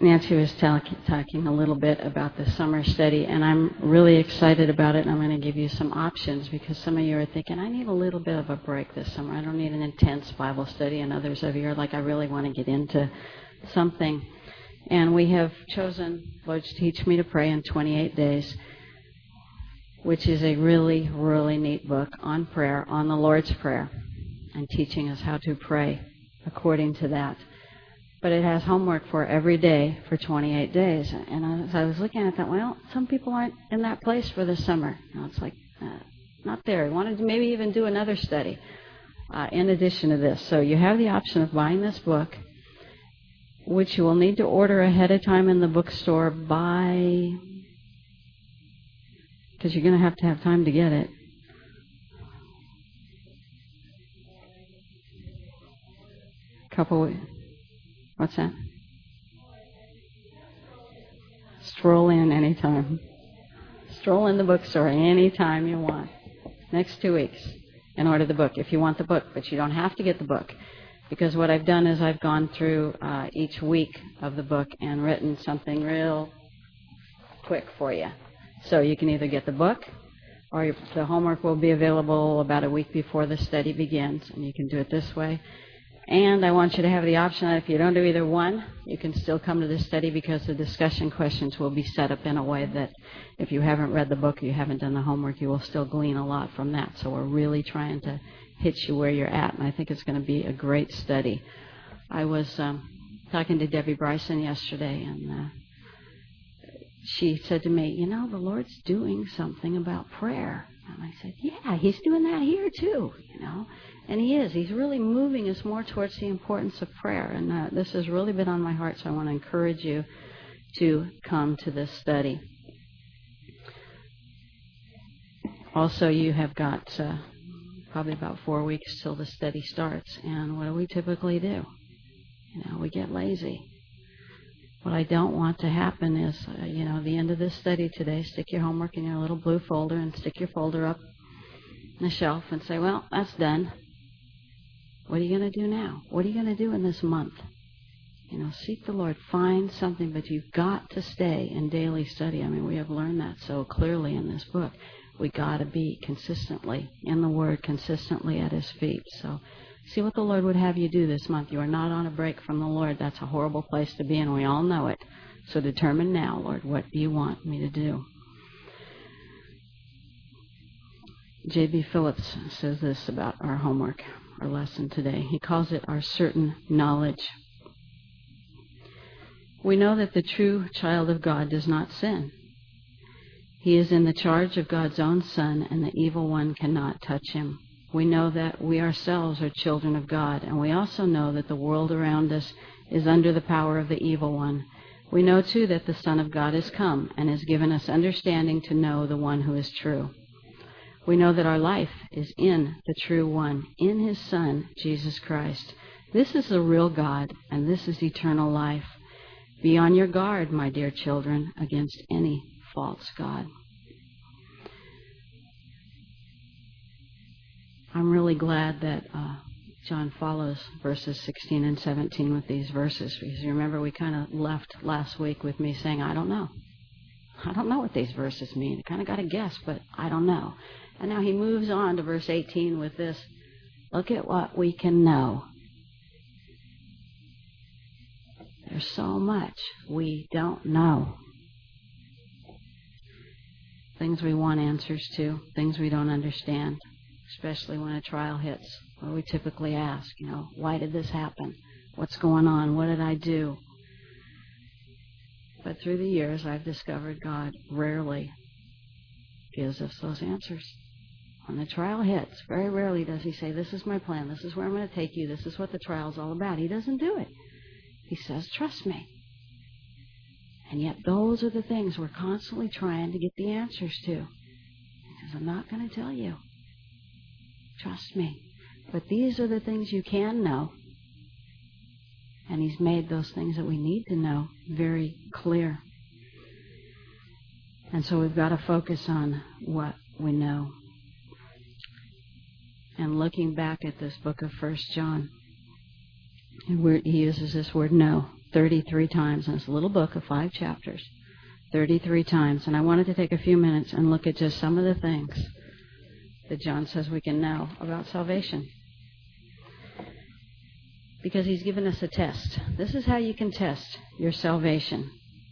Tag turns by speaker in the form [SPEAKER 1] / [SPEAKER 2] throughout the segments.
[SPEAKER 1] Nancy was talking a little bit about the summer study, and I'm really excited about it, and I'm going to give you some options because some of you are thinking, I need a little bit of a break this summer. I don't need an intense Bible study, and others of you are like, I really want to get into something. And we have chosen Lord to Teach Me to Pray in 28 Days, which is a really, really neat book on prayer, on the Lord's Prayer, and teaching us how to pray according to that. But it has homework for every day for 28 days. And as I was looking at that, well, some people aren't in that place for the summer. It's like, not there. I wanted to maybe even do another study in addition to this. So you have the option of buying this book, which you will need to order ahead of time in the bookstore by, because you're going to have time to get it. What's that? Stroll in anytime. Stroll in the bookstore anytime you want. Next 2 weeks and order the book if you want the book, but you don't have to get the book. Because what I've done is I've gone through each week of the book and written something real quick for you. So you can either get the book or the homework will be available about a week before the study begins, and you can do it this way. And I want you to have the option that if you don't do either one, you can still come to the study because the discussion questions will be set up in a way that if you haven't read the book or you haven't done the homework, you will still glean a lot from that. So we're really trying to hit you where you're at, and I think it's going to be a great study. I was talking to Debbie Bryson yesterday, and she said to me, you know, the Lord's doing something about prayer. And I said, yeah, He's doing that here too, you know. And He is. He's really moving us more towards the importance of prayer. And this has really been on my heart, so I want to encourage you to come to this study. Also, you have got probably about 4 weeks till the study starts. And what do we typically do? You know, we get lazy. What I don't want to happen is, the end of this study today, stick your homework in your little blue folder and stick your folder up on the shelf and say, well, that's done. What are you going to do now? What are you going to do in this month? Seek the Lord. Find something, but you've got to stay in daily study. I mean, we have learned that so clearly in this book. We got to be consistently in the Word, consistently at His feet. So see what the Lord would have you do this month. You are not on a break from the Lord. That's a horrible place to be, and we all know it. So determine now, Lord, what do you want me to do? J.B. Phillips says this about our homework, our lesson today. He calls it our certain knowledge. We know that the true child of God does not sin. He is in the charge of God's own Son, and the evil one cannot touch him. We know that we ourselves are children of God, and we also know that the world around us is under the power of the evil one. We know, too, that the Son of God has come and has given us understanding to know the one who is true. We know that our life is in the true one, in His Son, Jesus Christ. This is the real God, and this is eternal life. Be on your guard, my dear children, against any false god. I'm really glad that John follows verses 16 and 17 with these verses, because you remember we kind of left last week with me saying, I don't know. I don't know what these verses mean. I kind of got to guess, but I don't know. And now he moves on to verse 18 with this, look at what we can know. There's so much we don't know. Things we want answers to, things we don't understand, especially when a trial hits, where we typically ask, why did this happen? What's going on? What did I do? But through the years, I've discovered God rarely gives us those answers. When the trial hits, very rarely does He say, this is my plan, this is where I'm going to take you, this is what the trial's all about. He doesn't do it. He says, trust me. And yet those are the things we're constantly trying to get the answers to. He says, I'm not going to tell you. Trust me. But these are the things you can know. And He's made those things that we need to know very clear. And so we've got to focus on what we know. And looking back at this book of 1 John, he uses this word know 33 times, and it's a little book of 5 chapters, 33 times. And I wanted to take a few minutes and look at just some of the things that John says we can know about salvation. Because he's given us a test. This is how you can test your salvation.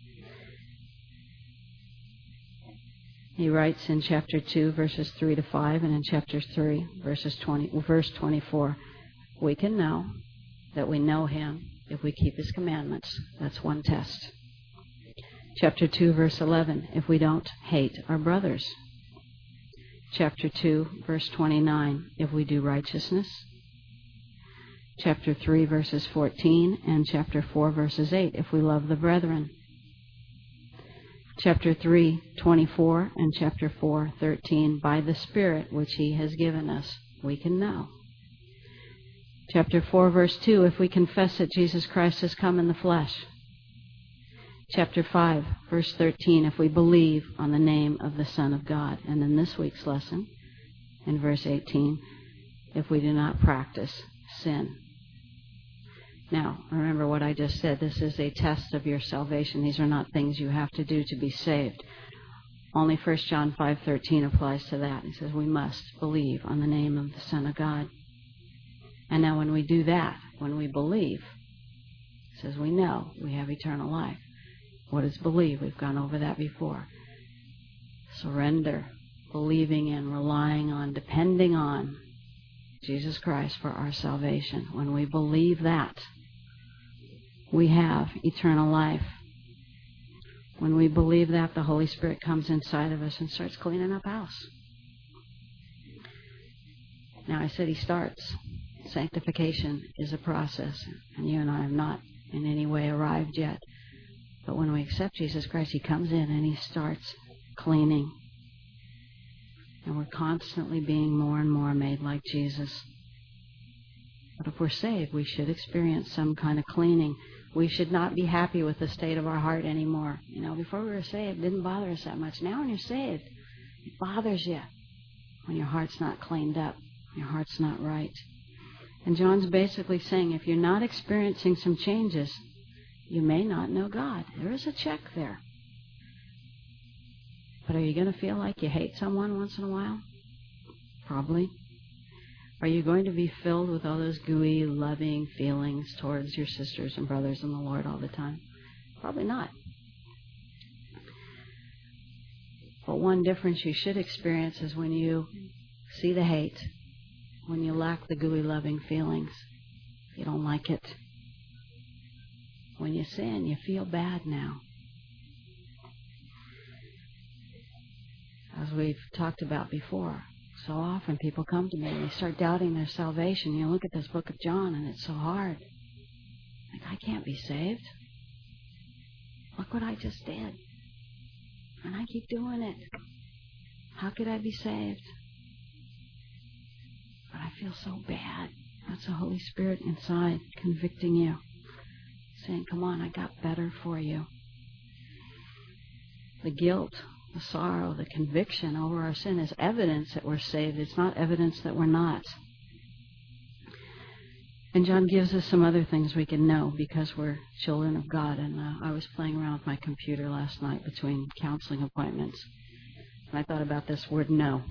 [SPEAKER 1] He writes in chapter 2, verses 3 to 5, and in chapter 3, verse 24, we can know that we know him if we keep his commandments. That's one test. Chapter 2, verse 11, if we don't hate our brothers. Chapter 2, verse 29, if we do righteousness. Chapter 3, verses 14, and chapter 4, verses 8, if we love the brethren. Chapter 3, 24, and chapter 4, 13, by the Spirit which he has given us, we can know. Chapter 4, verse 2, if we confess that Jesus Christ has come in the flesh. Chapter 5, verse 13, if we believe on the name of the Son of God. And in this week's lesson, in verse 18, if we do not practice sin. Now, remember what I just said. This is a test of your salvation. These are not things you have to do to be saved. Only 1 John 5:13 applies to that. It says we must believe on the name of the Son of God. And now when we do that, when we believe, it says we know we have eternal life. What is believe? We've gone over that before. Surrender, believing in, relying on, depending on Jesus Christ for our salvation. When we believe that, we have eternal life. When we believe that, the Holy Spirit comes inside of us and starts cleaning up house. Now, I said he starts. Sanctification is a process, and you and I have not in any way arrived yet. But when we accept Jesus Christ, he comes in and he starts cleaning. And we're constantly being more and more made like Jesus. But if we're saved, we should experience some kind of cleaning. We should not be happy with the state of our heart anymore. You know, before we were saved, it didn't bother us that much. Now when you're saved, it bothers you when your heart's not cleaned up, your heart's not right. And John's basically saying, if you're not experiencing some changes, you may not know God. There is a check there. But are you going to feel like you hate someone once in a while? Probably. Are you going to be filled with all those gooey, loving feelings towards your sisters and brothers in the Lord all the time? Probably not. But one difference you should experience is when you see the hate, when you lack the gooey, loving feelings. You don't like it. When you sin, you feel bad now. As we've talked about before, so often people come to me and they start doubting their salvation. You look at this book of John and it's so hard. Like, I can't be saved. Look what I just did. And I keep doing it. How could I be saved? But I feel so bad. That's the Holy Spirit inside convicting you. Saying, come on, I got better for you. The guilt, the sorrow, the conviction over our sin is evidence that we're saved. It's not evidence that we're not. And John gives us some other things we can know because we're children of God. And I was playing around with my computer last night between counseling appointments. And I thought about this word know.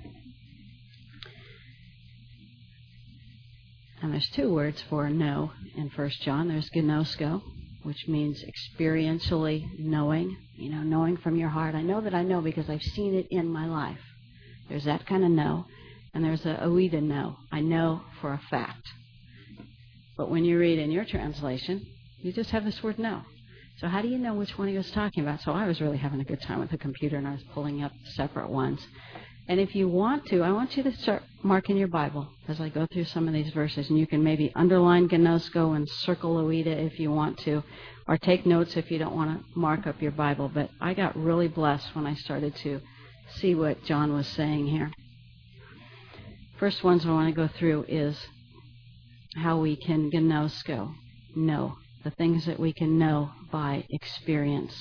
[SPEAKER 1] And there's 2 words for know in 1 John. There's gnosko, which means experientially knowing, knowing from your heart. I know that I know because I've seen it in my life. There's that kind of know. And there's a oida know. I know for a fact. But when you read in your translation, you just have this word know. So how do you know which one he was talking about? So I was really having a good time with the computer, and I was pulling up separate ones. And if you want to, I want you to start marking your Bible as I go through some of these verses. And you can maybe underline gnosko and circle oida if you want to, or take notes if you don't want to mark up your Bible. But I got really blessed when I started to see what John was saying here. First ones I want to go through is how we can gnosko, know, the things that we can know by experience.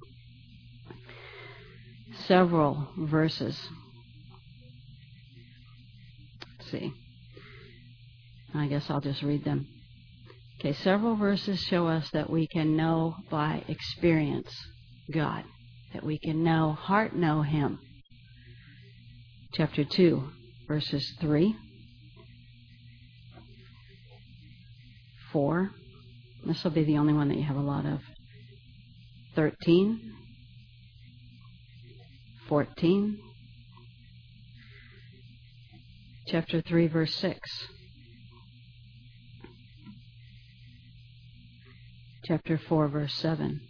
[SPEAKER 1] Several verses. Let's see. I guess I'll just read them. Okay, several verses show us that we can know by experience God, that we can heart know Him. Chapter 2, verses 3, 4. This will be the only one that you have a lot of. 13, 14, chapter 3, verse 6, chapter 4, verse 7,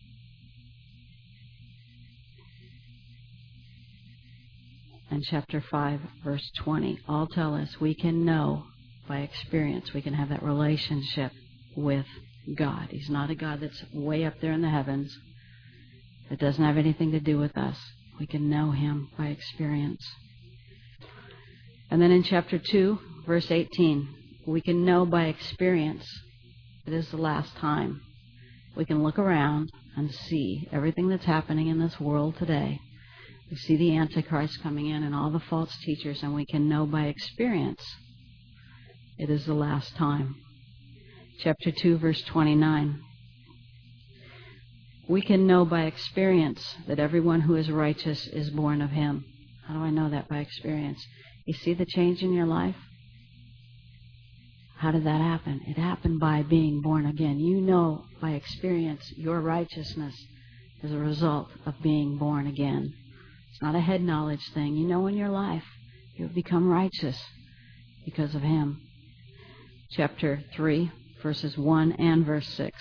[SPEAKER 1] and chapter 5, verse 20. All tell us we can know by experience. We can have that relationship with God. He's not a God that's way up there in the heavens. It doesn't have anything to do with us. We can know Him by experience. And then in chapter 2, verse 18, we can know by experience it is the last time. We can look around and see everything that's happening in this world today. We see the Antichrist coming in and all the false teachers, and we can know by experience it is the last time. Chapter 2, verse 29. We can know by experience that everyone who is righteous is born of Him. How do I know that? By experience. You see the change in your life? How did that happen? It happened by being born again. You know by experience your righteousness is a result of being born again. It's not a head knowledge thing. You know in your life you've become righteous because of Him. Chapter 3, verses 1 and verse 6.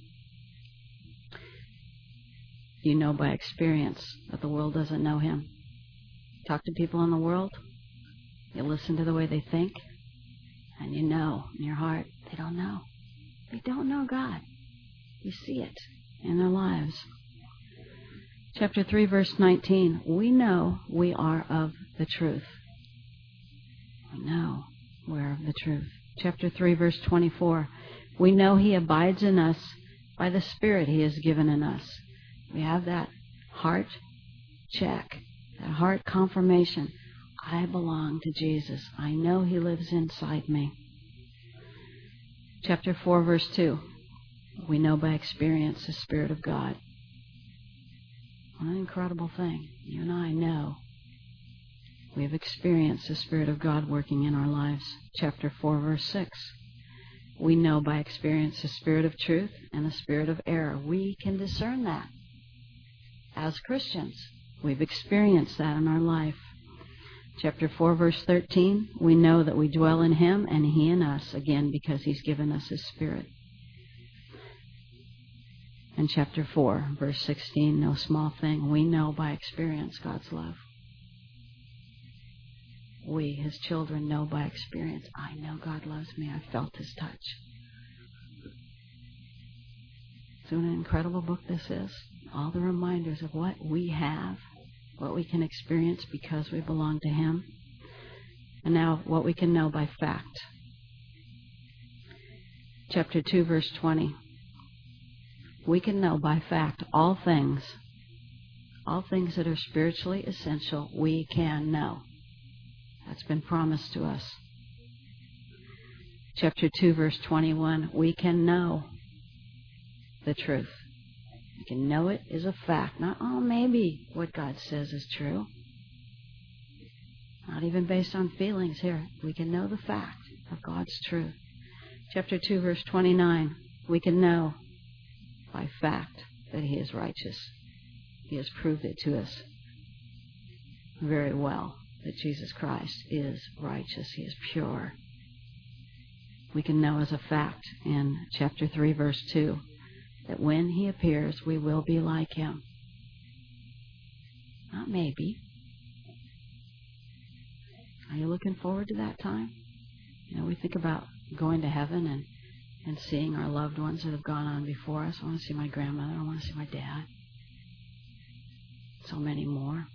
[SPEAKER 1] You know by experience that the world doesn't know Him. Talk to people in the world, you listen to the way they think, and you know in your heart they don't know. They don't know God. You see it in their lives. Chapter 3, verse 19. We know we are of the truth. We know we're of the truth. Chapter 3, verse 24. We know He abides in us by the Spirit He has given in us. We have that heart check, that heart confirmation. I belong to Jesus. I know He lives inside me. Chapter 4, verse 2. We know by experience the Spirit of God. What an incredible thing. You and I know we have experienced the Spirit of God working in our lives. Chapter 4, verse 6. We know by experience the spirit of truth and the spirit of error. We can discern that. As Christians, we've experienced that in our life. Chapter 4, verse 13, we know that we dwell in Him and He in us, again, because He's given us His Spirit. And chapter 4, verse 16, no small thing, we know by experience God's love. We, His children, know by experience, I know God loves me. I felt His touch. So what an incredible book this is. All the reminders of what we have, what we can experience because we belong to Him, and now what we can know by fact. Chapter 2, verse 20. We can know by fact all things that are spiritually essential, we can know. That's been promised to us. Chapter 2, verse 21. We can know the truth. We can know it is a fact. Not, maybe what God says is true. Not even based on feelings here. We can know the fact of God's truth. Chapter 2, verse 29. We can know by fact that He is righteous. He has proved it to us very well that Jesus Christ is righteous. He is pure. We can know as a fact in chapter 3, verse 2, that when He appears, we will be like Him. Not maybe. Are you looking forward to that time? You know, we think about going to heaven and seeing our loved ones that have gone on before us. I want to see my grandmother. I want to see my dad. So many more.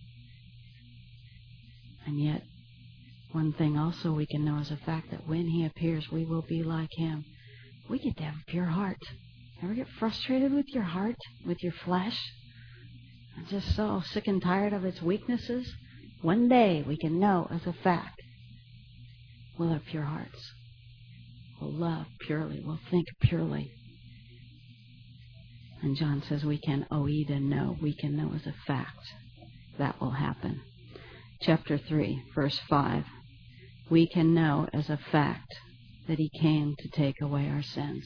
[SPEAKER 1] And yet, one thing also we can know as a fact that when He appears, we will be like Him. We get to have a pure heart. Ever get frustrated with your heart, with your flesh? I'm just so sick and tired of its weaknesses. One day we can know as a fact we'll have pure hearts. We'll love purely. We'll think purely. And John says we can oida know. We can know as a fact that will happen. Chapter 3, verse 5. We can know as a fact that He came to take away our sins.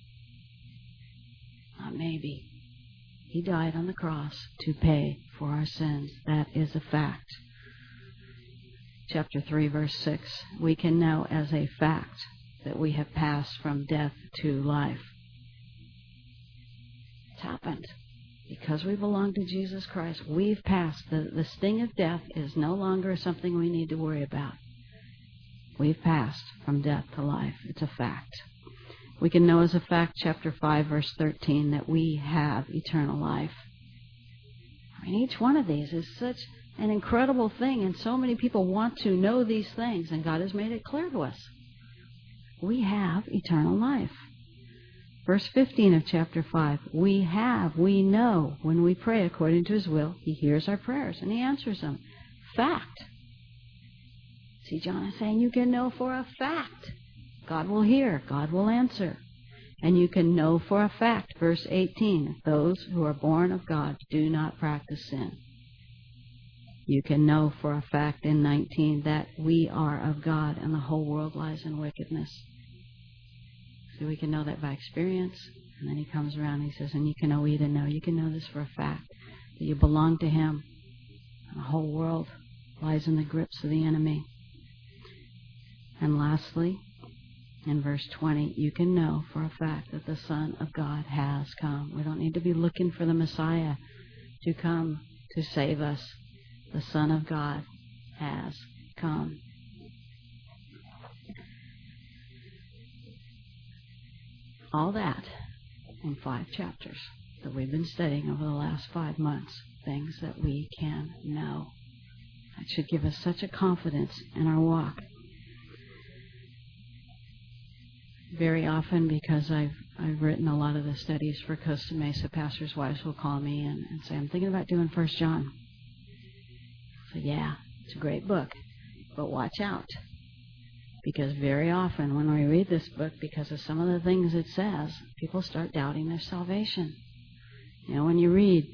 [SPEAKER 1] Not maybe. He died on the cross to pay for our sins. That is a fact. Chapter 3, verse 6. We can know as a fact that we have passed from death to life. It's happened. Because we belong to Jesus Christ, we've passed. The sting of death is no longer something we need to worry about. We've passed from death to life. It's a fact. We can know as a fact, chapter 5, verse 13, that we have eternal life. I mean, each one of these is such an incredible thing, and so many people want to know these things, and God has made it clear to us. We have eternal life. Verse 15 of chapter 5, we know, when we pray according to His will, He hears our prayers and He answers them. Fact. See, John is saying you can know for a fact. God will hear, God will answer. And you can know for a fact, verse 18, those who are born of God do not practice sin. You can know for a fact in 19 that we are of God and the whole world lies in wickedness. So we can know that by experience. And then he comes around and he says, and you can know either know. You can know this for a fact, that you belong to Him. And the whole world lies in the grips of the enemy. And lastly, in verse 20, you can know for a fact that the Son of God has come. We don't need to be looking for the Messiah to come to save us. The Son of God has come. All that in 5 chapters that we've been studying over the last 5 months. Things that we can know. That should give us such a confidence in our walk. Very often, because I've written a lot of the studies for Costa Mesa, pastors' wives will call me and say, I'm thinking about doing 1 John. So yeah, it's a great book, but watch out. Because very often when we read this book, because of some of the things it says, people start doubting their salvation. You know, when you read,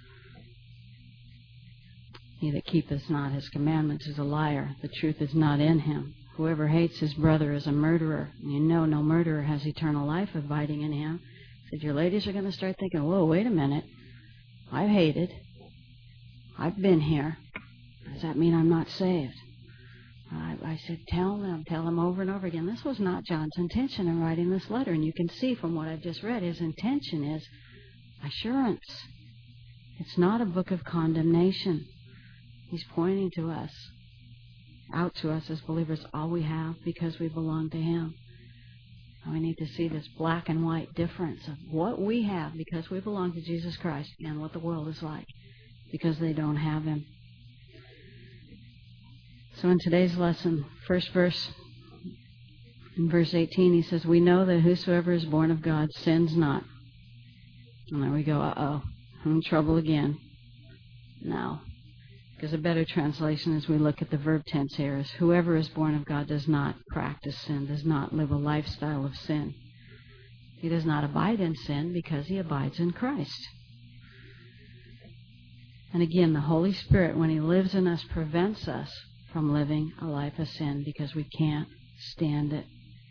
[SPEAKER 1] he that keepeth not His commandments is a liar. The truth is not in him. Whoever hates his brother is a murderer. And you know no murderer has eternal life abiding in him. Said your ladies are going to start thinking, whoa, wait a minute. I've hated. I've been here. Does that mean I'm not saved? I said, tell them over and over again. This was not John's intention in writing this letter. And you can see from what I've just read, his intention is assurance. It's not a book of condemnation. He's pointing to us, out to us as believers, all we have because we belong to Him. And we need to see this black and white difference of what we have because we belong to Jesus Christ and what the world is like because they don't have Him. So in today's lesson, first verse, in verse 18, he says, we know that whosoever is born of God sins not. And there we go, I'm in trouble again. No. Because a better translation as we look at the verb tense here is, whoever is born of God does not practice sin, does not live a lifestyle of sin. He does not abide in sin because he abides in Christ. And again, the Holy Spirit, when He lives in us, prevents us from living a life of sin because we can't stand it.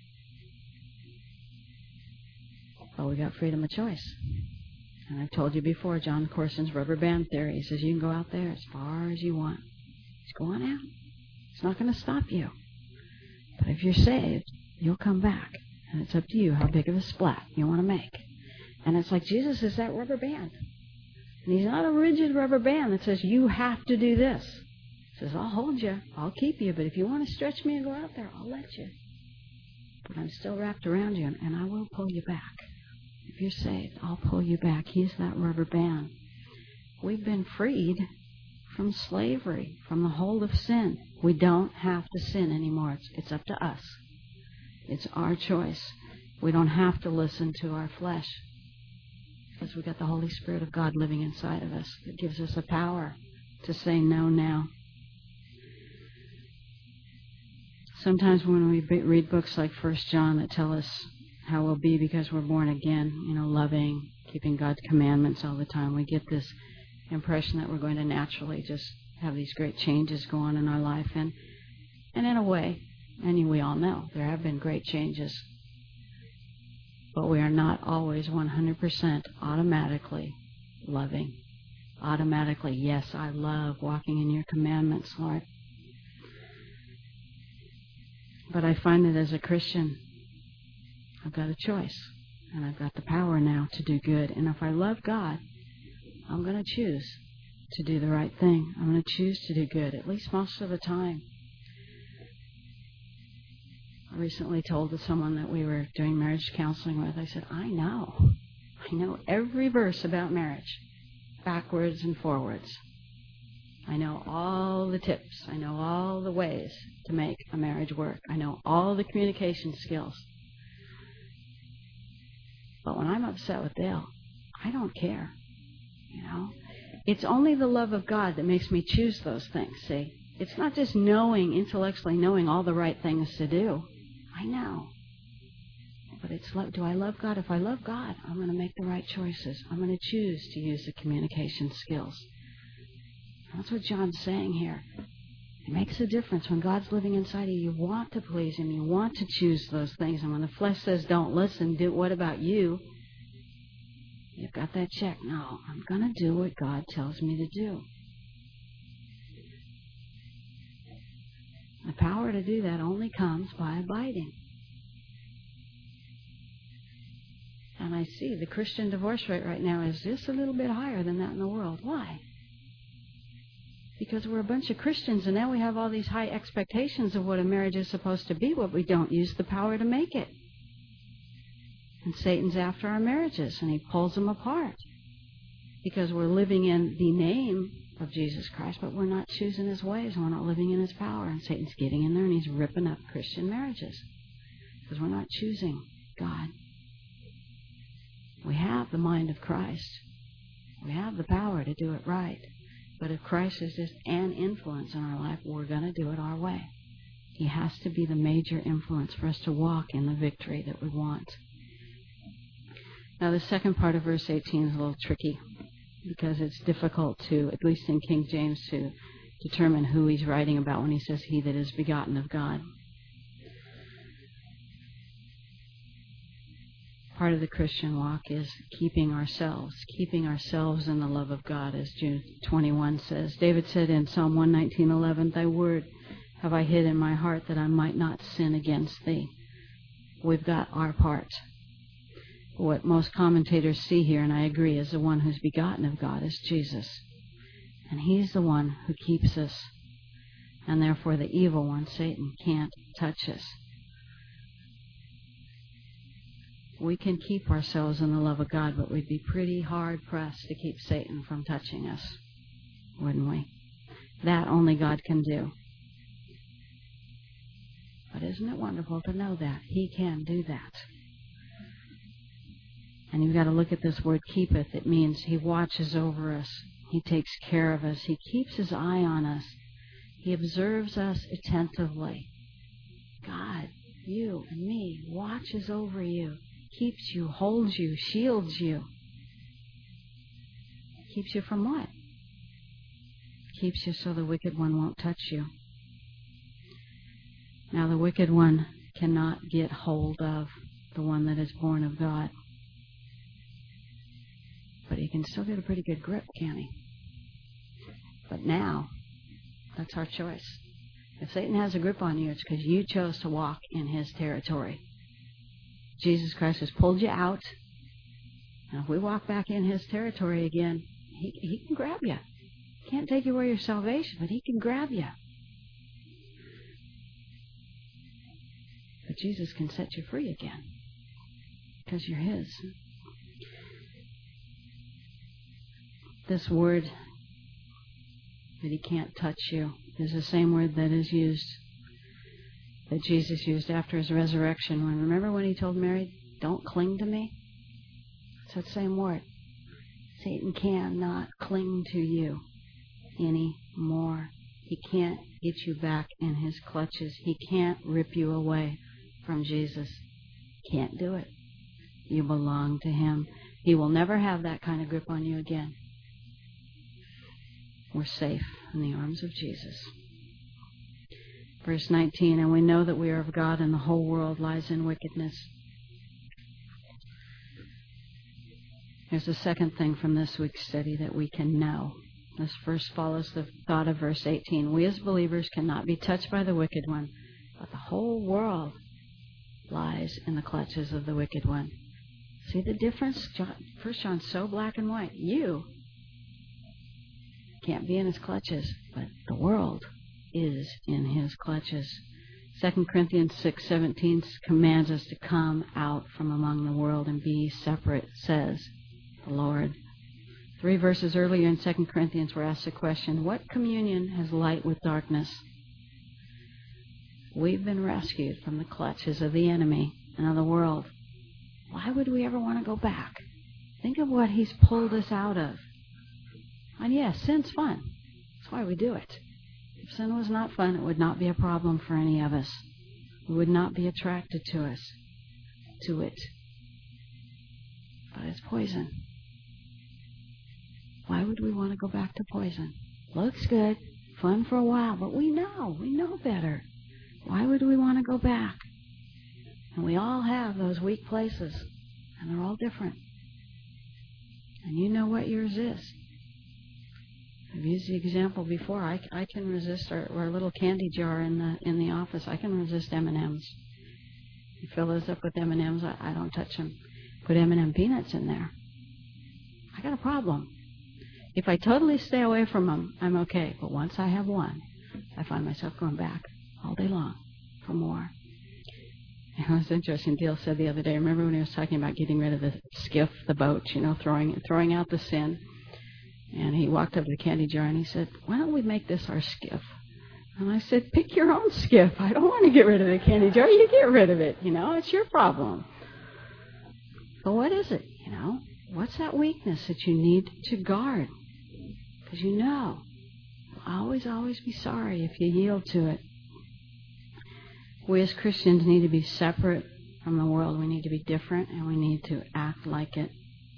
[SPEAKER 1] But we got freedom of choice. And I've told you before, John Corson's rubber band theory. He says you can go out there as far as you want. Just go on out. It's not going to stop you. But if you're saved, you'll come back. And it's up to you how big of a splat you want to make. And it's like Jesus is that rubber band. And He's not a rigid rubber band that says you have to do this. He says, I'll hold you, I'll keep you, but if you want to stretch me and go out there, I'll let you. But I'm still wrapped around you, and I will pull you back. If you're saved, I'll pull you back. He's that rubber band. We've been freed from slavery, from the hold of sin. We don't have to sin anymore. It's up to us. It's our choice. We don't have to listen to our flesh because we've got the Holy Spirit of God living inside of us. It gives us the power to say no now. Sometimes when we read books like 1 John that tell us how we'll be because we're born again, loving, keeping God's commandments all the time, we get this impression that we're going to naturally just have these great changes go on in our life. And in a way, and we all know, there have been great changes. But we are not always 100% automatically loving. Automatically, yes, I love walking in your commandments, Lord. But I find that as a Christian, I've got a choice. And I've got the power now to do good. And if I love God, I'm going to choose to do the right thing. I'm going to choose to do good, at least most of the time. I recently told someone that we were doing marriage counseling with, I said, I know every verse about marriage, backwards and forwards. I know all the tips. I know all the ways to make a marriage work. I know all the communication skills. But when I'm upset with Dale, I don't care. It's only the love of God that makes me choose those things, see? It's not just intellectually knowing all the right things to do. I know. But it's do I love God? If I love God, I'm going to make the right choices. I'm going to choose to use the communication skills. That's what John's saying here. It makes a difference when God's living inside of you. You want to please Him. You want to choose those things. And when the flesh says, don't listen, what about you? You've got that check. No, I'm going to do what God tells me to do. The power to do that only comes by abiding. And I see the Christian divorce rate right now is just a little bit higher than that in the world. Why? Because we're a bunch of Christians, and now we have all these high expectations of what a marriage is supposed to be, but we don't use the power to make it. And Satan's after our marriages, and he pulls them apart. Because we're living in the name of Jesus Christ, but we're not choosing His ways, and we're not living in His power. And Satan's getting in there, and he's ripping up Christian marriages. Because we're not choosing God. We have the mind of Christ. We have the power to do it right. But if Christ is just an influence in our life, we're going to do it our way. He has to be the major influence for us to walk in the victory that we want. Now, the second part of verse 18 is a little tricky because it's difficult to, at least in King James, to determine who he's writing about when he says, he that is begotten of God. Part of the Christian walk is keeping ourselves in the love of God, as Jude 21 says. David said in Psalm 119:11, Thy word have I hid in my heart that I might not sin against Thee. We've got our part. What most commentators see here, and I agree, is the one who's begotten of God is Jesus. And He's the one who keeps us. And therefore the evil one, Satan, can't touch us. We can keep ourselves in the love of God, but we'd be pretty hard-pressed to keep Satan from touching us, wouldn't we? That only God can do. But isn't it wonderful to know that He can do that? And you've got to look at this word keepeth. It means He watches over us. He takes care of us. He keeps His eye on us. He observes us attentively. God, you and me, watches over you, keeps you, holds you, shields you. Keeps you from what? Keeps you so the wicked one won't touch you. Now, the wicked one cannot get hold of the one that is born of God. But he can still get a pretty good grip, can't he? But now, that's our choice. If Satan has a grip on you, it's because you chose to walk in his territory. Jesus Christ has pulled you out. And if we walk back in his territory again, he can grab you. He can't take away your salvation, but he can grab you. But Jesus can set you free again because you're his. This word that he can't touch you is the same word that is used, that Jesus used after his resurrection. Remember when he told Mary, don't cling to me? It's that same word. Satan cannot cling to you anymore. He can't get you back in his clutches. He can't rip you away from Jesus. Can't do it. You belong to him. He will never have that kind of grip on you again. We're safe in the arms of Jesus. Verse 19, and we know that we are of God and the whole world lies in wickedness. There's a second thing from this week's study that we can know. This verse follows the thought of verse 18. We as believers cannot be touched by the wicked one, but the whole world lies in the clutches of the wicked one. See the difference? 1 John's so black and white. You can't be in his clutches, but the world is in his clutches. 2 Corinthians 6:17 commands us to come out from among the world and be separate, says the Lord. 3 verses earlier in 2 Corinthians we're asked the question, what communion has light with darkness? We've been rescued from the clutches of the enemy and of the world. Why would we ever want to go back? Think of what he's pulled us out of. And yes, sin's fun. That's why we do it. If sin was not fun, it would not be a problem for any of us. We would not be attracted to it. But it's poison. Why would we want to go back to poison? Looks good, fun for a while, but we know better. Why would we want to go back? And we all have those weak places, and they're all different. And you know what yours is. I've used the example before. I can resist our little candy jar in the office. I can resist M&Ms. You fill those up with M&Ms, I don't touch them. Put M&M peanuts in there. I got a problem. If I totally stay away from them, I'm okay. But once I have one, I find myself going back all day long for more. It was interesting. Dale said the other day, remember when he was talking about getting rid of the skiff, the boat, throwing out the sin? And he walked up to the candy jar and he said, why don't we make this our skiff? And I said, pick your own skiff. I don't want to get rid of the candy jar. You get rid of it. It's your problem. But what is it? What's that weakness that you need to guard? Because you'll always be sorry if you yield to it. We as Christians need to be separate from the world. We need to be different, and we need to act like it.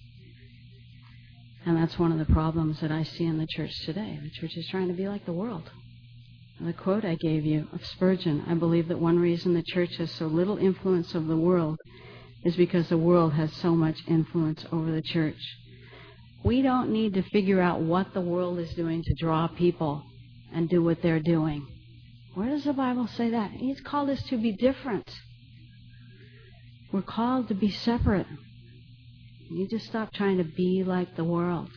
[SPEAKER 1] And that's one of the problems that I see in the church today. The church is trying to be like the world. And the quote I gave you of Spurgeon, I believe that one reason the church has so little influence of the world is because the world has so much influence over the church. We don't need to figure out what the world is doing to draw people and do what they're doing. Where does the Bible say that? He's called us to be different. We're called to be separate. You just stop trying to be like the world.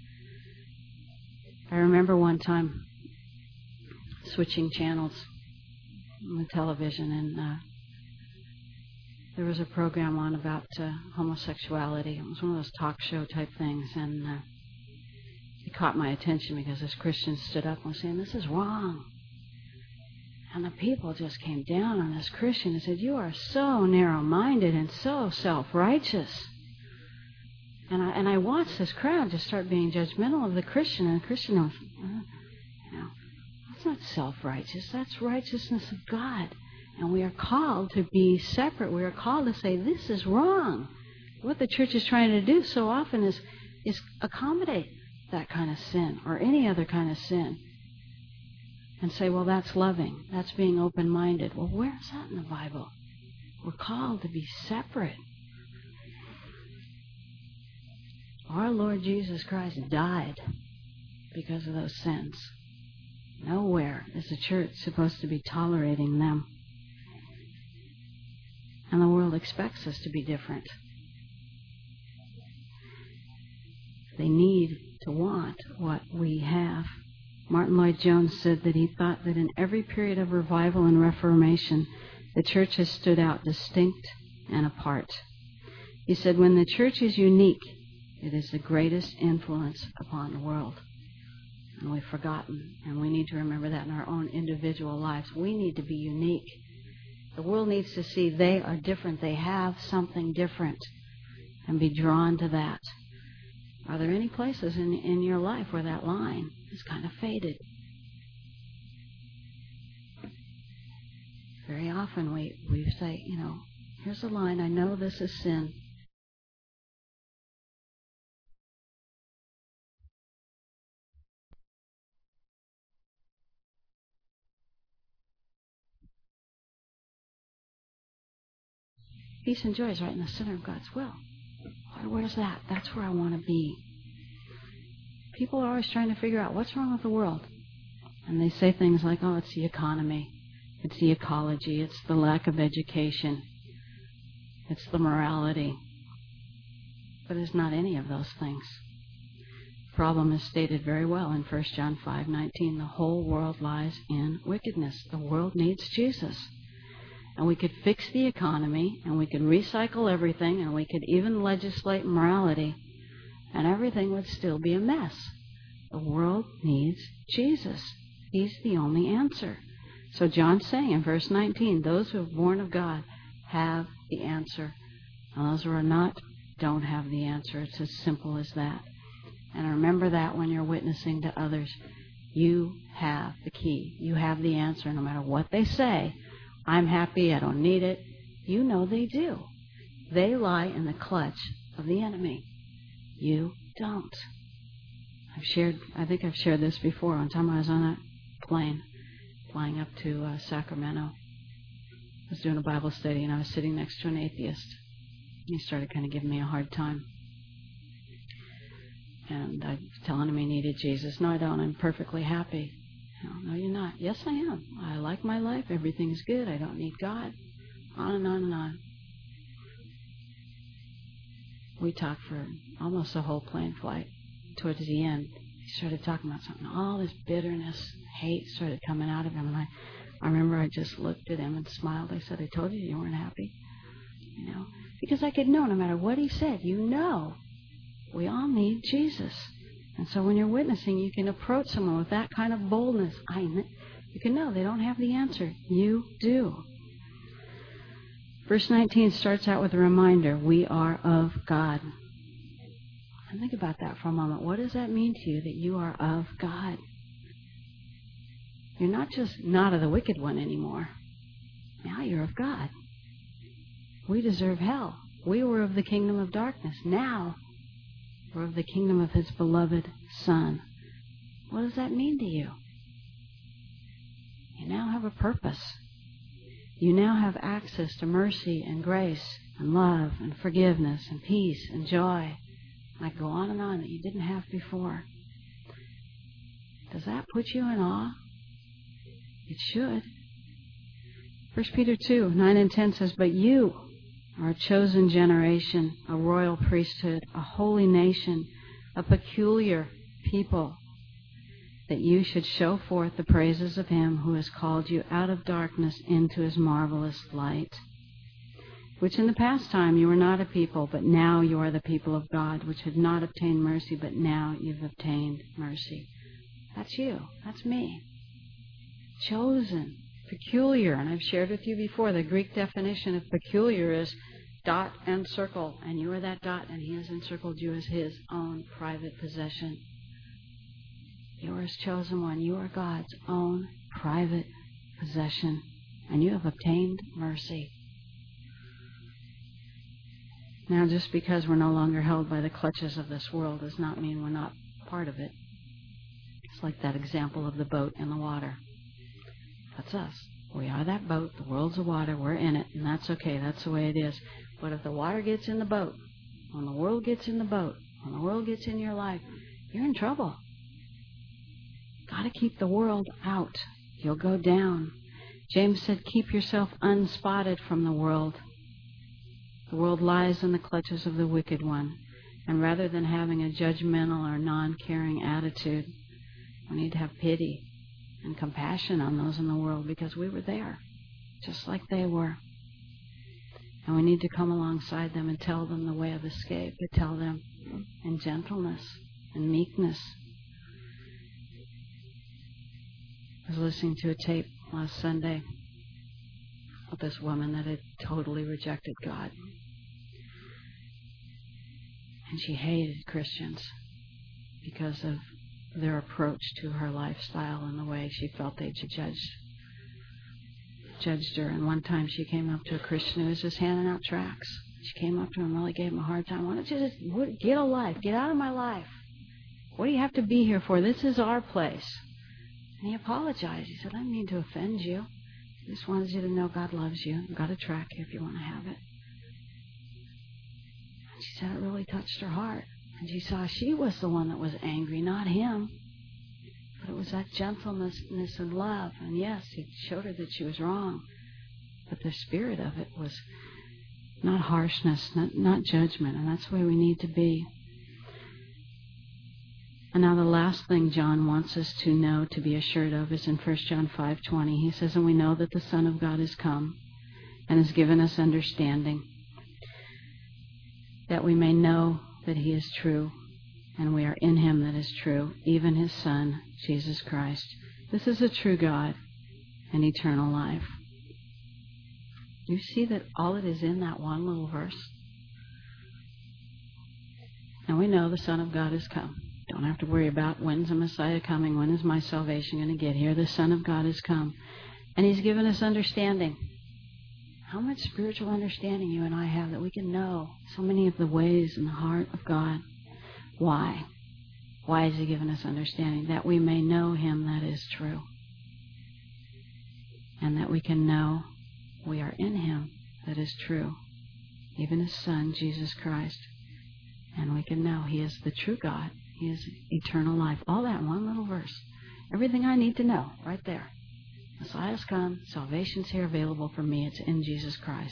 [SPEAKER 1] I remember one time switching channels on the television, and there was a program on about homosexuality. It was one of those talk show type things, and it caught my attention because this Christian stood up and was saying, this is wrong. And the people just came down on this Christian and said, you are so narrow-minded and so self-righteous. And I watched this crowd just start being judgmental of the Christian, and the Christian was, that's not self-righteous. That's righteousness of God. And we are called to be separate. We are called to say, this is wrong. What the church is trying to do so often is accommodate that kind of sin or any other kind of sin. And say, well, that's loving. That's being open-minded. Well, where is that in the Bible? We're called to be separate. Our Lord Jesus Christ died because of those sins. Nowhere is the church supposed to be tolerating them. And the world expects us to be different. They need to want what we have. Martin Lloyd-Jones said that he thought that in every period of revival and reformation, the church has stood out distinct and apart. He said, when the church is unique, it is the greatest influence upon the world. And we've forgotten, and we need to remember that in our own individual lives. We need to be unique. The world needs to see they are different. They have something different, and be drawn to that. Are there any places in your life where that line is kind of faded? Very often we say, here's a line, I know this is sin. Peace and joy is right in the center of God's will. Where's that? That's where I want to be. People are always trying to figure out what's wrong with the world. And they say things like, oh, it's the economy, it's the ecology, it's the lack of education, it's the morality. But it's not any of those things. The problem is stated very well in 1 John 5:19. The whole world lies in wickedness. The world needs Jesus. And we could fix the economy, and we could recycle everything, and we could even legislate morality, and everything would still be a mess. The world needs Jesus. He's the only answer. So John's saying in verse 19, those who are born of God have the answer. And those who are not don't have the answer. It's as simple as that. And remember that when you're witnessing to others. You have the key. You have the answer no matter what they say. I'm happy, I don't need it. You know they do. They lie in the clutch of the enemy. You don't. I think I've shared this before. One time I was on that plane flying up to Sacramento. I was doing a Bible study and I was sitting next to an atheist. He started kind of giving me a hard time. And I was telling him he needed Jesus. No, I don't. I'm perfectly happy. No, you're not. Yes, I am. I like my life. Everything's good. I don't need God. On and on and on. We talked for almost the whole plane flight. Towards the end, he started talking about something. All this bitterness, hate started coming out of him. And I remember I just looked at him and smiled. I said, I told you weren't happy. Because I could know no matter what he said, we all need Jesus. And so when you're witnessing, you can approach someone with that kind of boldness. You can know they don't have the answer. You do. Verse 19 starts out with a reminder. We are of God. And think about that for a moment. What does that mean to you that you are of God? You're not just not of the wicked one anymore. Now you're of God. We deserve hell. We were of the kingdom of darkness. Now we're of the kingdom of His beloved Son. What does that mean to you? You now have a purpose. You now have access to mercy and grace and love and forgiveness and peace and joy. I go on and on that you didn't have before. Does that put you in awe? It should. 1 Peter 2, 9 and 10 says, But you are a chosen generation, a royal priesthood, a holy nation, a peculiar people, that you should show forth the praises of Him who has called you out of darkness into His marvelous light, which in the past time you were not a people, but now you are the people of God, which had not obtained mercy, but now you've obtained mercy. That's you. That's me. Chosen. Peculiar. And I've shared with you before, the Greek definition of peculiar is dot and circle. And you are that dot, and He has encircled you as His own private possession. You are His chosen one. You are God's own private possession. And you have obtained mercy. Now, just because we're no longer held by the clutches of this world does not mean we're not part of it. It's like that example of the boat in the water. That's us. We are that boat. The world's the water. We're in it, and that's okay. That's the way it is. But if the water gets in the boat, when the world gets in the boat, when the world gets in your life, you're in trouble. Got to keep the world out. You'll go down. James said, keep yourself unspotted from the world. The world lies in the clutches of the wicked one. And rather than having a judgmental or non-caring attitude, we need to have pity and compassion on those in the world, because we were there, just like they were. And we need to come alongside them and tell them the way of escape, to tell them in gentleness and meekness. I was listening to a tape last Sunday of this woman that had totally rejected God. And she hated Christians because of their approach to her lifestyle and the way she felt they should judge judged her, and one time she came up to a Christian who was just handing out tracts. She came up to him and really gave him a hard time. Why don't you just get a life? Get out of my life. What do you have to be here for? This is our place. And he apologized. He said, I didn't mean to offend you. I just wanted you to know God loves you. I've got a tract here if you want to have it. And she said it really touched her heart. And she saw she was the one that was angry, not him. But it was that gentleness and love. And yes, he showed her that she was wrong. But the spirit of it was not harshness, not judgment. And that's where we need to be. And now the last thing John wants us to know, to be assured of, is in 1 John 5:20. He says, and we know that the Son of God has come and has given us understanding, that we may know that he is true, and we are in him that is true, even his Son, Jesus Christ. This is a true God and eternal life. You see that all it is in that one little verse? And we know the Son of God has come. Don't have to worry about when's the Messiah coming, when is my salvation going to get here. The Son of God has come. And he's given us understanding. How much spiritual understanding you and I have that we can know so many of the ways in the heart of God. Why? Why has he given us understanding? That we may know him that is true. And that we can know we are in him that is true. Even his Son, Jesus Christ. And we can know he is the true God. He is eternal life. All that in one little verse. Everything I need to know, right there. Messiah's come. Salvation's here available for me. It's in Jesus Christ.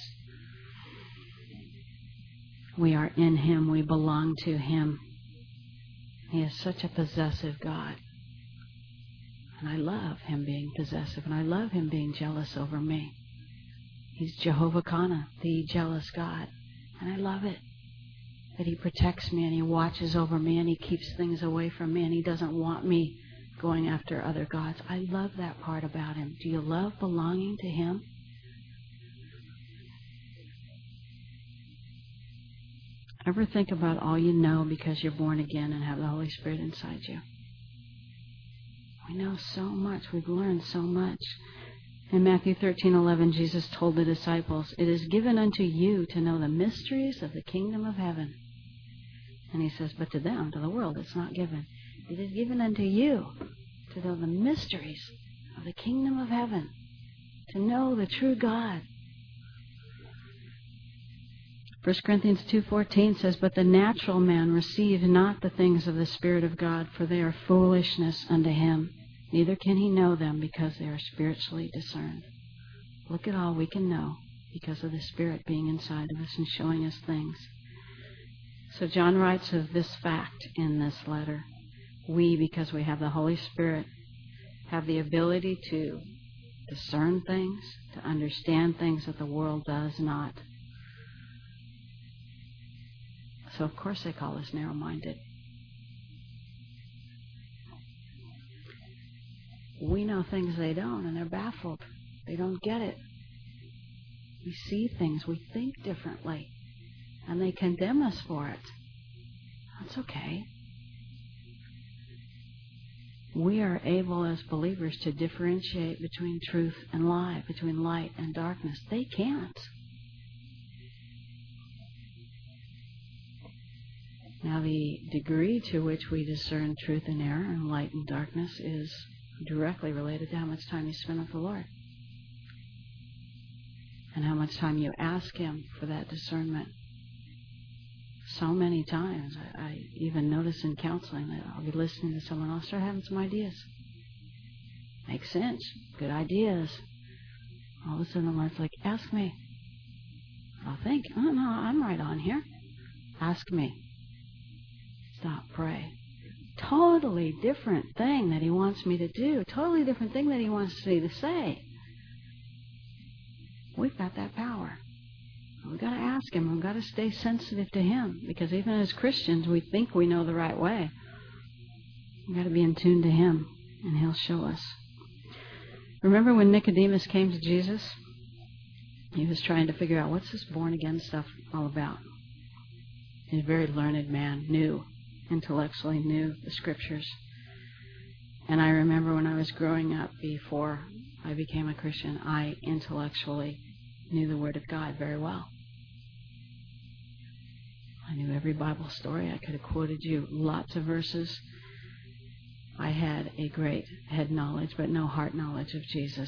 [SPEAKER 1] We are in him. We belong to him. He is such a possessive God. And I love him being possessive. And I love him being jealous over me. He's Jehovah Kana, the jealous God. And I love it. That he protects me and he watches over me and he keeps things away from me and he doesn't want me going after other gods. I love that part about him. Do you love belonging to him? Ever think about all you know because you're born again and have the Holy Spirit inside you? We know so much. We've learned so much. In Matthew 13:11, Jesus told the disciples, it is given unto you to know the mysteries of the kingdom of heaven. And he says, but to them, to the world, it's not given. It is given unto you to know the mysteries of the kingdom of heaven, to know the true God. 1 Corinthians 2:14 says, but the natural man receives not the things of the Spirit of God, for they are foolishness unto him. Neither can he know them because they are spiritually discerned. Look at all we can know because of the Spirit being inside of us and showing us things. So John writes of this fact in this letter. We, because we have the Holy Spirit, have the ability to discern things, to understand things that the world does not. So of course they call us narrow-minded. We know things they don't, and they're baffled. They don't get it. We see things, we think differently, and they condemn us for it. That's okay. We are able as believers to differentiate between truth and lie, between light and darkness. They can't. Now, the degree to which we discern truth and error and light and darkness is directly related to how much time you spend with the Lord and how much time you ask him for that discernment. So many times, I even notice in counseling that I'll be listening to someone else start having some ideas. Makes sense. Good ideas. All of a sudden the Lord's like, ask me. I'll think, oh no, I'm right on here. Ask me. Stop, pray. Totally different thing that he wants me to do. Totally different thing that he wants me to say. We've got that power. We've got to ask him. We've got to stay sensitive to him. Because even as Christians, we think we know the right way. We've got to be in tune to him, and he'll show us. Remember when Nicodemus came to Jesus? He was trying to figure out, what's this born-again stuff all about? He's a very learned man, intellectually knew the Scriptures. And I remember when I was growing up, before I became a Christian, I intellectually knew the Word of God very well. I knew every Bible story. I could have quoted you lots of verses. I had a great head knowledge, but no heart knowledge of Jesus.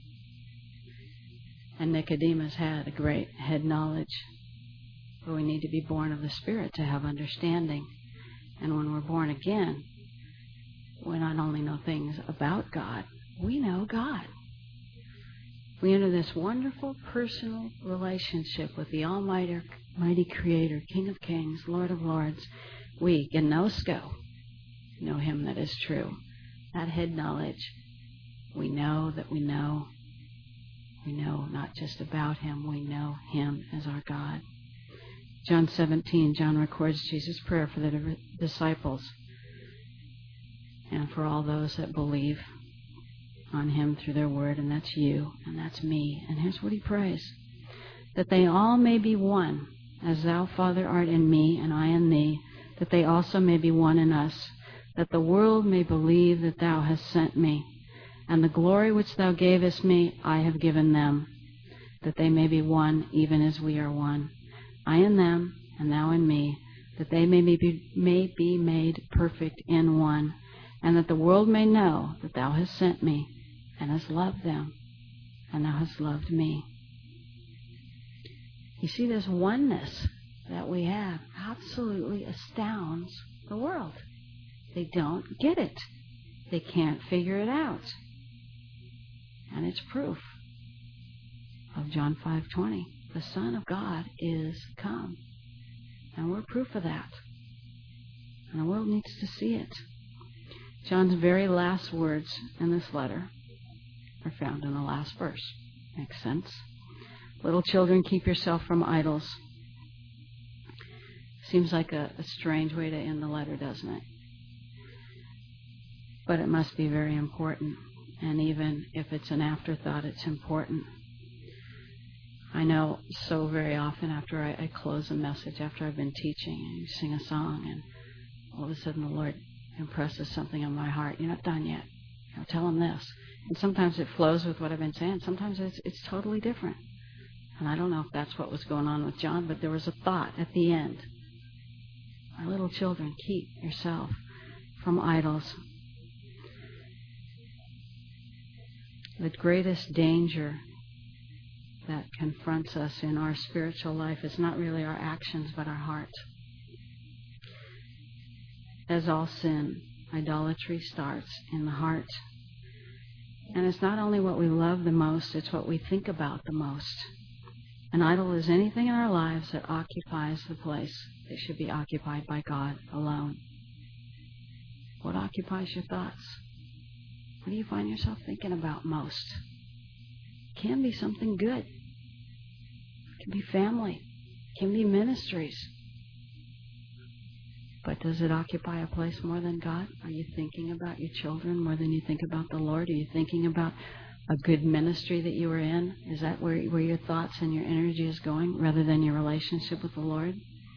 [SPEAKER 1] And Nicodemus had a great head knowledge. But we need to be born of the Spirit to have understanding. And when we're born again, we not only know things about God, we know God. We enter this wonderful personal relationship with the Almighty Creator, King of Kings, Lord of Lords. We can know Him that is true. That head knowledge, we know that we know. We know not just about Him, we know Him as our God. John 17, John records Jesus' prayer for the disciples and for all those that believe on Him through their word, and that's you, and that's me. And here's what He prays: that they all may be one, as Thou, Father, art in me, and I in Thee, that they also may be one in us, that the world may believe that Thou hast sent me. And the glory which Thou gavest me, I have given them, that they may be one, even as we are one. I in them, and Thou in me, that they may be made perfect in one, and that the world may know that Thou hast sent me, and hast loved them, and Thou hast loved me. You see, this oneness that we have absolutely astounds the world. They don't get it. They can't figure it out. And it's proof of John 5:20. The Son of God is come. And we're proof of that. And the world needs to see it. John's very last words in this letter are found in the last verse. Makes sense? Little children, keep yourself from idols. Seems like a strange way to end the letter, doesn't it? But it must be very important. And even if it's an afterthought, it's important. I know so very often after I close a message, after I've been teaching, and you sing a song, and all of a sudden the Lord impresses something on my heart. You're not done yet. Tell Him this. And sometimes it flows with what I've been saying. Sometimes it's totally different. And I don't know if that's what was going on with John, but there was a thought at the end. My little children, keep yourself from idols. The greatest danger that confronts us in our spiritual life is not really our actions, but our heart. As all sin, idolatry starts in the heart. And it's not only what we love the most, it's what we think about the most. An idol is anything in our lives that occupies the place that should be occupied by God alone. What occupies your thoughts? What do you find yourself thinking about most? It can be something good. It can be family. It can be ministries. But does it occupy a place more than God? Are you thinking about your children more than you think about the Lord? Are you thinking about a good ministry that you were in? Is that where your thoughts and your energy is going rather than your relationship with the Lord?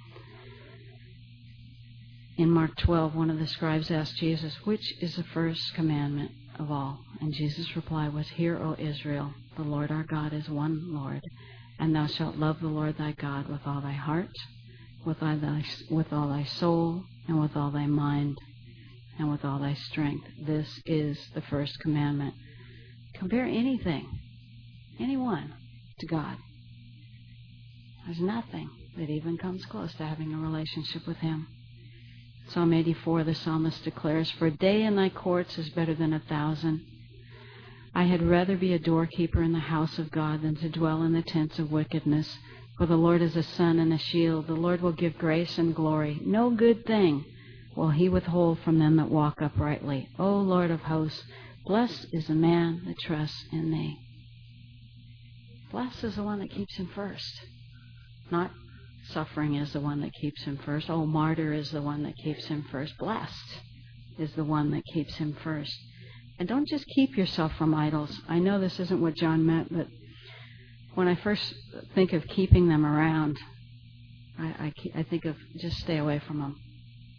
[SPEAKER 1] In Mark 12, one of the scribes asked Jesus, which is the first commandment of all? And Jesus' reply was, Hear, O Israel, the Lord our God is one Lord, and thou shalt love the Lord thy God with all thy heart, with all thy soul, and with all thy mind, and with all thy strength. This is the first commandment. Compare anyone, to God. There's nothing that even comes close to having a relationship with Him. Psalm 84, the psalmist declares, For a day in thy courts is better than 1,000. I had rather be a doorkeeper in the house of God than to dwell in the tents of wickedness. For the Lord is a sun and a shield. The Lord will give grace and glory. No good thing will He withhold from them that walk uprightly. O Lord of hosts, blessed is the man that trusts in Thee. Blessed is the one that keeps Him first. Not suffering is the one that keeps Him first. Oh, martyr is the one that keeps Him first. Blessed is the one that keeps Him first. And don't just keep yourself from idols. I know this isn't what John meant, but when I first think of keeping them around, I think of just stay away from them.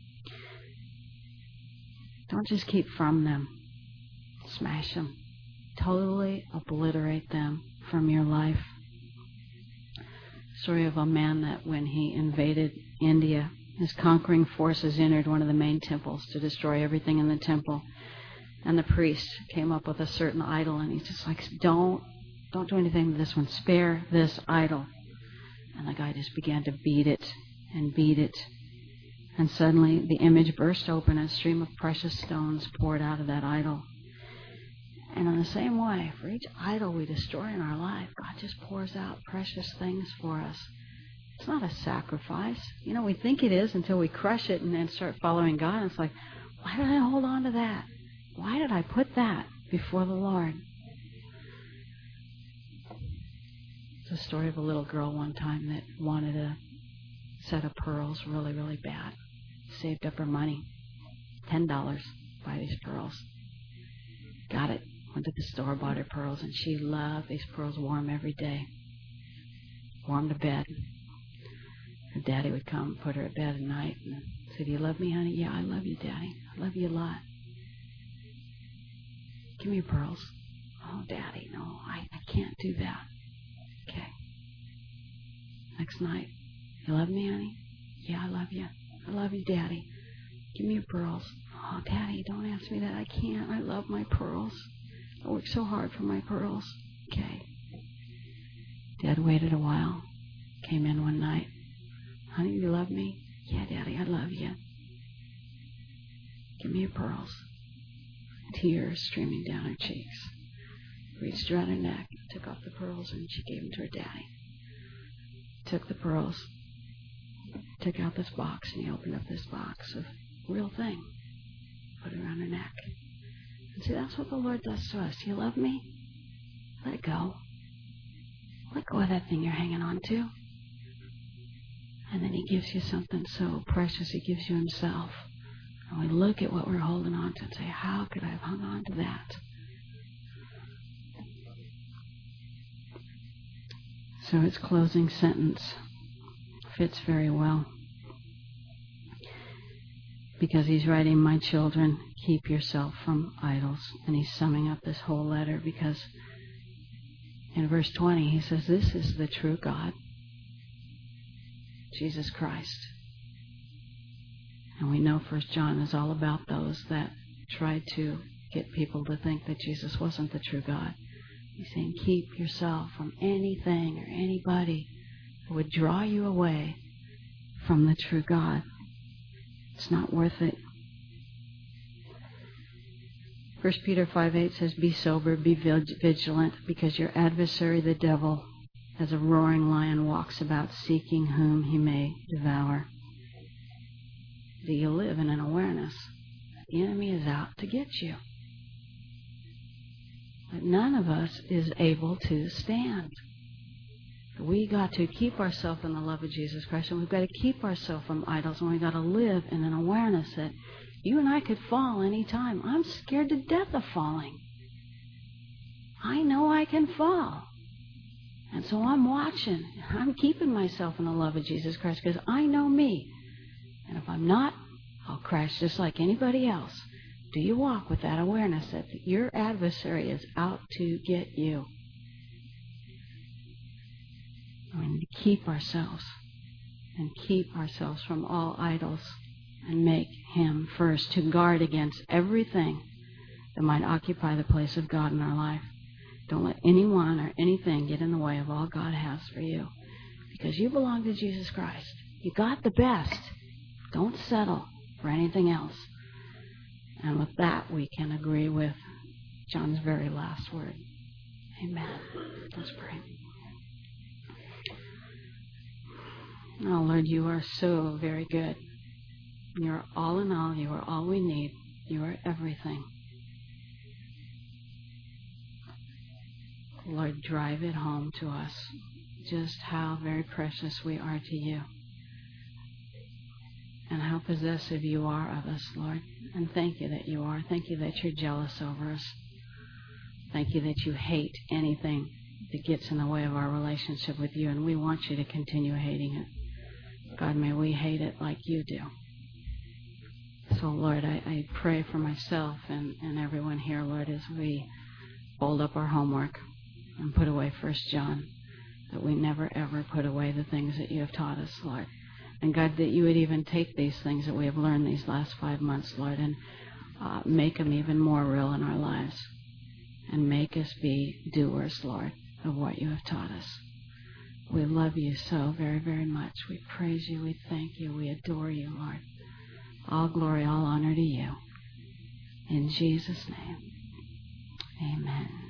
[SPEAKER 1] Don't just keep from them. Smash them. totally obliterate them from your life. Story of a man that when he invaded India, his conquering forces entered one of the main temples to destroy everything in the temple. And the priest came up with a certain idol, and he's just like, don't do anything to this one. Spare this idol. And the guy just began to beat it and beat it. And suddenly the image burst open, and a stream of precious stones poured out of that idol. And in the same way, for each idol we destroy in our life, God just pours out precious things for us. It's not a sacrifice. We think it is until we crush it and then start following God. And it's like, why did I hold on to that? Why did I put that before the Lord? It's a story of a little girl one time that wanted a set of pearls really, really bad. Saved up her money, $10, buy these pearls. Got it. Went to the store, bought her pearls, and she loved these pearls. Wore them every day. Wore them to bed. Her daddy would come, put her at bed at night, and say, "Do you love me, honey?" "Yeah, I love you, Daddy. I love you a lot." "Give me your pearls." "Oh, Daddy, no, I can't do that." "Okay." Next night, "You love me, honey?" "Yeah, I love you. I love you, Daddy. Give me your pearls." "Oh, Daddy, don't ask me that. I can't. I love my pearls. I work so hard for my pearls." "Okay." Dad waited a while. Came in one night. "Honey, you love me?" "Yeah, Daddy, I love you." "Give me your pearls." Tears streaming down her cheeks. Reached around her neck, took off the pearls, and she gave them to her daddy. Took the pearls, took out this box, and he opened up this box of real thing. Put it around her neck. And see, that's what the Lord does to us. "You love me? Let it go. Let go of that thing you're hanging on to." And then he gives you something so precious. He gives you himself. And we look at what we're holding on to and say, how could I have hung on to that? So his closing sentence fits very well. Because he's writing, "My children, keep yourself from idols." And he's summing up this whole letter because in verse 20 he says, "This is the true God, Jesus Christ." And we know 1 John is all about those that tried to get people to think that Jesus wasn't the true God. He's saying, keep yourself from anything or anybody that would draw you away from the true God. It's not worth it. 1 Peter 5:8 says, "Be sober, be vigilant, because your adversary, the devil, as a roaring lion, walks about seeking whom he may devour." Do you live in an awareness that the enemy is out to get you? But none of us is able to stand. We got to keep ourselves in the love of Jesus Christ, and we've got to keep ourselves from idols, and we've got to live in an awareness that you and I could fall any time. I'm scared to death of falling. I know I can fall. And so I'm watching. I'm keeping myself in the love of Jesus Christ because I know me. And if I'm not, I'll crash just like anybody else. Do you walk with that awareness that your adversary is out to get you? We need to keep ourselves from all idols and make Him first, to guard against everything that might occupy the place of God in our life. Don't let anyone or anything get in the way of all God has for you, because you belong to Jesus Christ. You got the best. Don't settle for anything else. And with that, we can agree with John's very last word. Amen. Let's pray. Oh, Lord, you are so very good. You are all in all. You are all we need. You are everything. Lord, drive it home to us just how very precious we are to you and how possessive you are of us, Lord. And thank you that you are. Thank you that you're jealous over us. Thank you that you hate anything that gets in the way of our relationship with you, and we want you to continue hating it. God, may we hate it like you do. So, Lord, I pray for myself and everyone here, Lord, as we fold up our homework and put away 1 John, that we never, ever put away the things that you have taught us, Lord. And God, that you would even take these things that we have learned these last 5 months, Lord, and make them even more real in our lives. And make us be doers, Lord, of what you have taught us. We love you so very, very much. We praise you. We thank you. We adore you, Lord. All glory, all honor to you. In Jesus' name, amen.